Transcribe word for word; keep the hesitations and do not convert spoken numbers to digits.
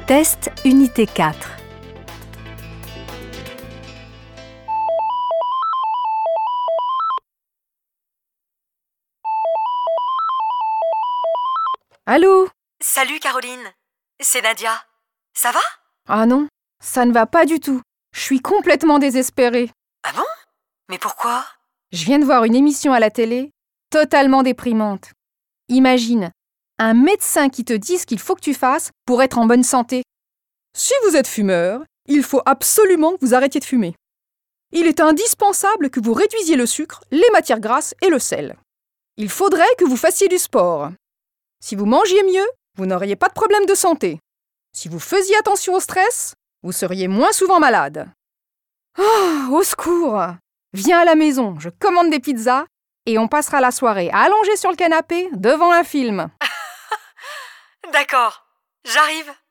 Test unité quatre. Allô? Salut Caroline, c'est Nadia. Ça va? Ah non, ça ne va pas du tout. Je suis complètement désespérée. Ah bon? Mais pourquoi? Je viens de voir une émission à la télé, totalement déprimante. Imagine, un médecin qui te dit ce qu'il faut que tu fasses pour être en bonne santé. Si vous êtes fumeur, il faut absolument que vous arrêtiez de fumer. Il est indispensable que vous réduisiez le sucre, les matières grasses et le sel. Il faudrait que vous fassiez du sport. Si vous mangiez mieux, vous n'auriez pas de problème de santé. Si vous faisiez attention au stress, vous seriez moins souvent malade. Ah, au secours! Viens à la maison, je commande des pizzas et on passera la soirée allongée sur le canapé devant un film. D'accord, j'arrive.